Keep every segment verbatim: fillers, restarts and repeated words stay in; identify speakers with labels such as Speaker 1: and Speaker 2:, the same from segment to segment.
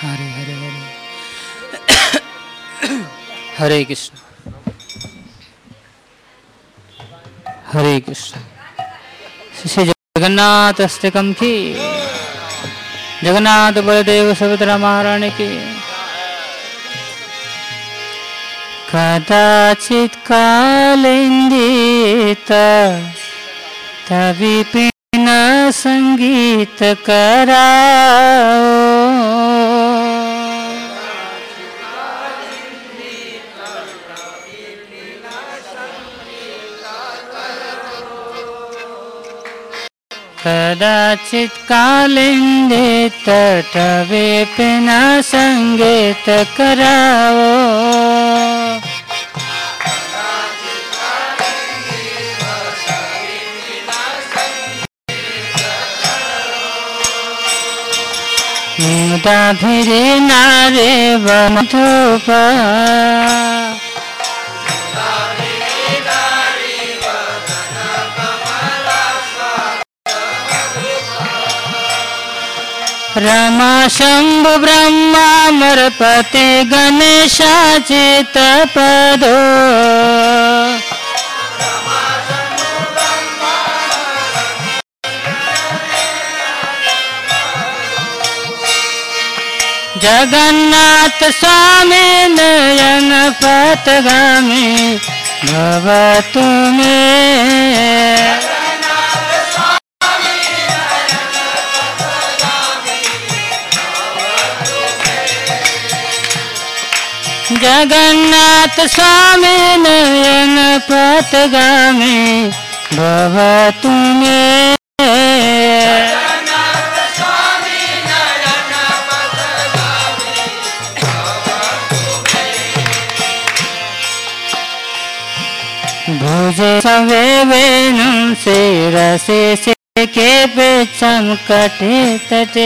Speaker 1: हरे हरे हरे हरे कृष्ण हरे कृष्ण। श्री जगन्नाथ अष्टकम की, जगन्नाथ बलदेव सुभद्रा महारानी की। कदाचित् कालिंदित तविपिन संगीत कराओ, कदाचित् कालिंदित तविपिन संगीत कराओ, मुदा भिरे नारे बंधुप रमा शंभु ब्रह्मा मरपते गणेशा चित पदो, जगन्नाथ स्वामी नयन पथगामी भवतु मे, जगन्नाथ स्वामी नयन पथगामी भवतु मे, भुजे सवे वेणु शिरसे के पेचम कटे तटे,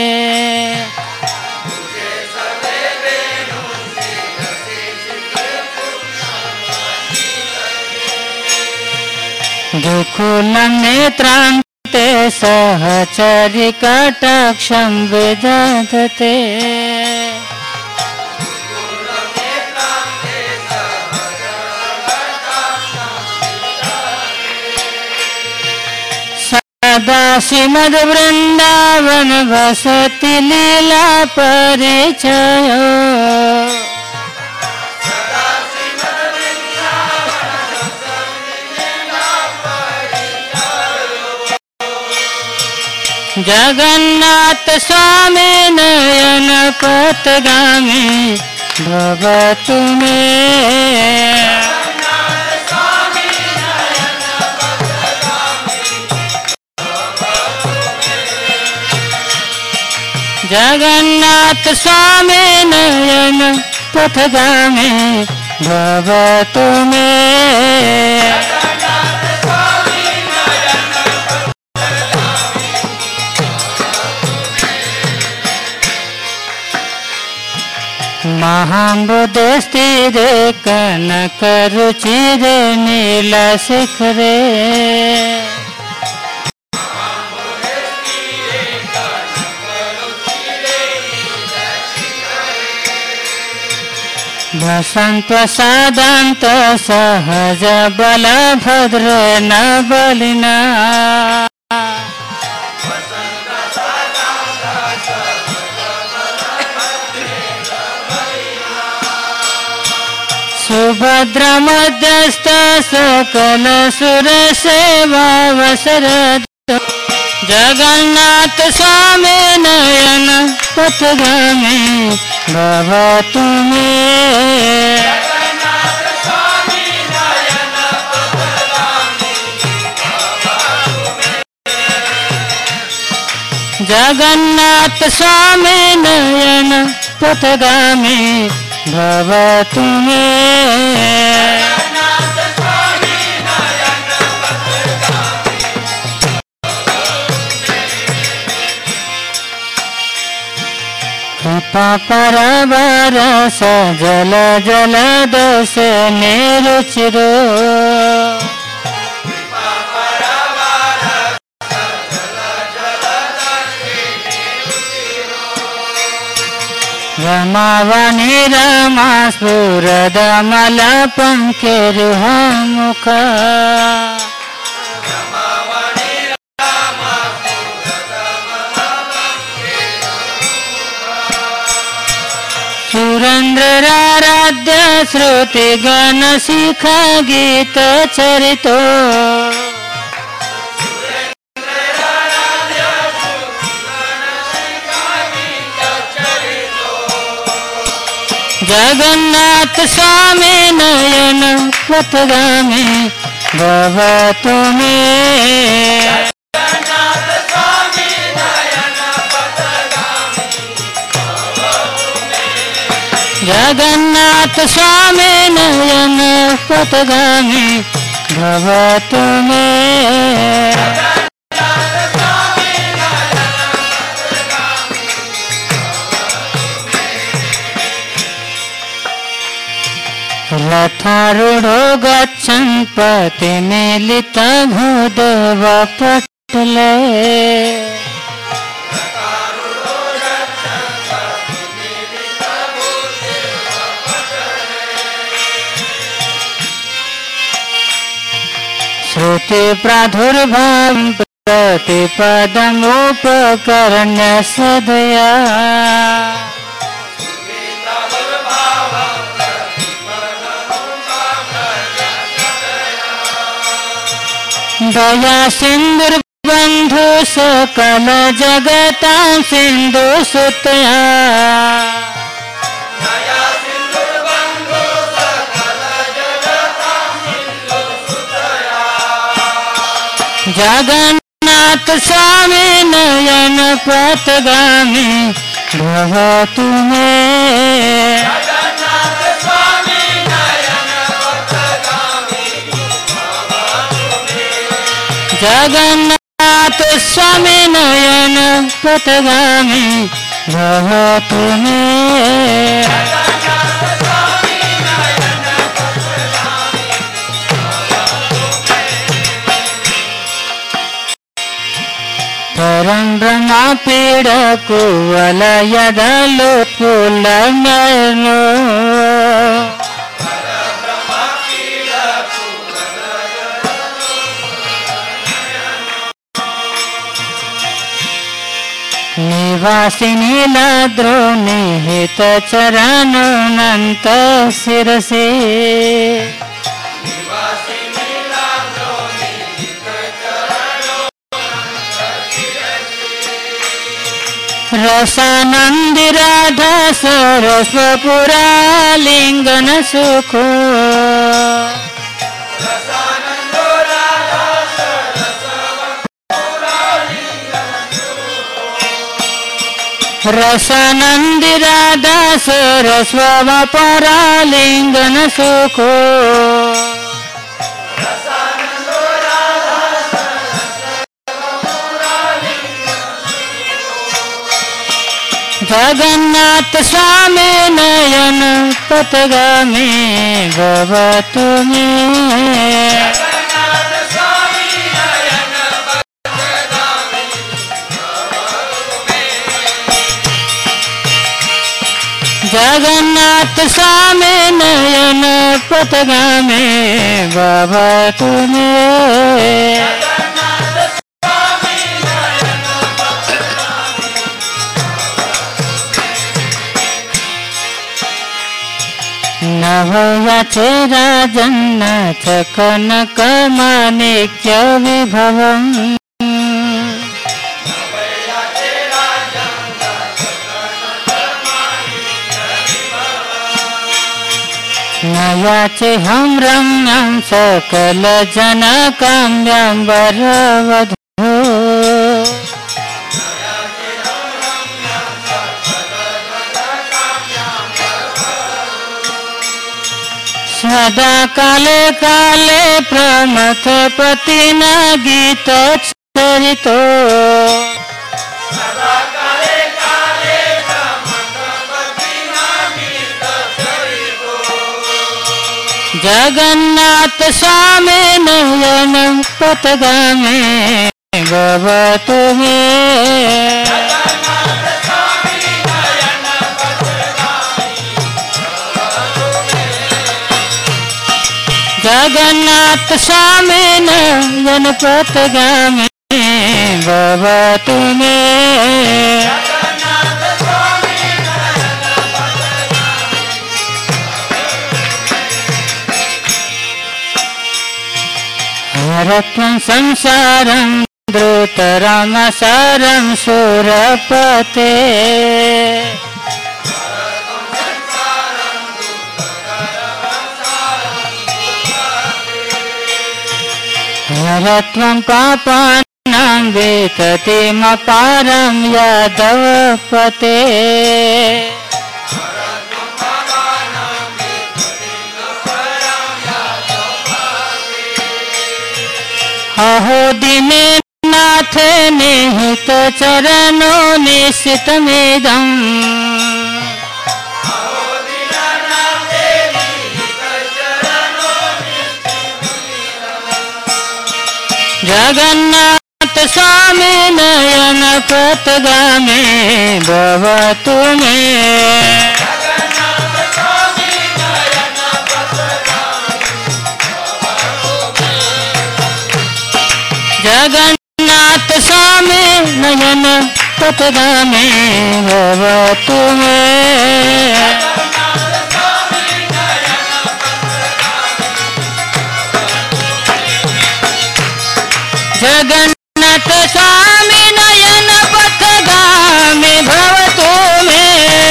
Speaker 1: दुकुल नेत्रांते सहचरि कटाक्षं विदधते, सदा श्रीमद् वृंदावन वसति लीला परिचय, जगन्नाथ स्वामी नयन पथगामी भवतु मे, जगन्नाथ स्वामी नयन पथगामी भवतु मे, महाबुद्धे स्थिरे कनक रुचिरे नील शिखरे, वसंत सदंत सहज बल भद्र न बलिना, सुभद्र मध्यस्थ सकल सुर सेवा वसर, जगन्नाथ स्वामी नयन पथगामी भवतु मे, जगन्नाथ स्वामी नयन पथगामी भवतु मे, कृपा परवर जल जल दोष निरुचिरो, रमावनि रमा स्फुरदमल पङ्केरुहमुख सुरेन्द्राराध्य श्रुति गण शिखा गीत चरितो जगन्नाथ स्वामी नयन पथगामी भवतु मे जगन्नाथ स्वामी नयन पथगामी भवतु मे रथारूढ़ो गच्छन् पतिमिलित भूदेव पटले श्रुति प्रादुर्भाव प्रतिपदमुपकर्ण्य सदया दया सिंधु बंधु सकल जगता सिंधु सुतया जगन्नाथ स्वामी नयन पथगामी भवतु मे जगन्नाथ स्वामी नयन पथगामी भवतु मे परं ब्रह्म पीड़ कुवल यदलो पुलमनो निवासिनी लद्रो निहित चरणनंत शिरसे रसानंदी राधा सरस्वपुरा लिंगन सुखो रसानंदी राधा सरस्वपुरा लिंगन सुखो जगन्नाथ स्वामी नयन पथगामी भवतु मे जगन्नाथ स्वामी नयन पथगामी भवतु मे नवयाचे राजन्न च कनक माणिक्य विभवम् नयाचे हम रम्यं सकल जन काम्यं वरवधू सदा काले काले प्रमथ पतिन गीत चरितो सदा काले काले प्रमथ पतिन गीत चरितो जगन्नाथ स्वामी नयन पथगामी भवतु मे जगन्नाथ स्वामी नयन पथगामी जगन्नाथ स्वामी नयन पथगामी भवतु मे हरत्वं संसारं धृतरामसारं सुरपते हरत्वं पापानां वेततिमपारं यादवपते अहो दीननाथ निहित चरणो निशितमिदम् जगन्नाथ स्वामी नयन पथगामी भवतु मे जगन्नाथ स्वामी नयन पथगामी भवतु मे जगन्नाथ स्वामी नयन पथगामी भवतु मे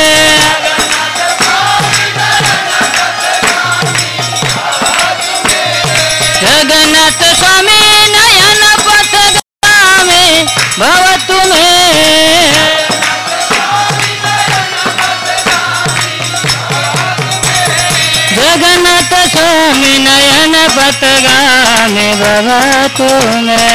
Speaker 1: जगन्नाथ स्वामी नयन पथगामी भवतु मे जगन्नाथ स्वामी नयन पथगामी भवतु मे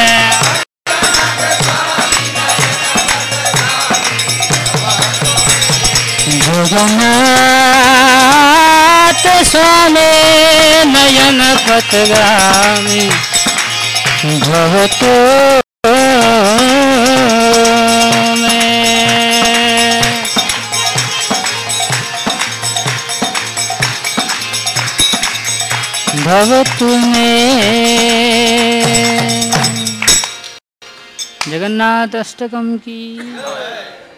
Speaker 1: जगन्नाथ स्वामी नयन पथगामी भवतु मे भवतु मे जगन्नाथ अष्टकम की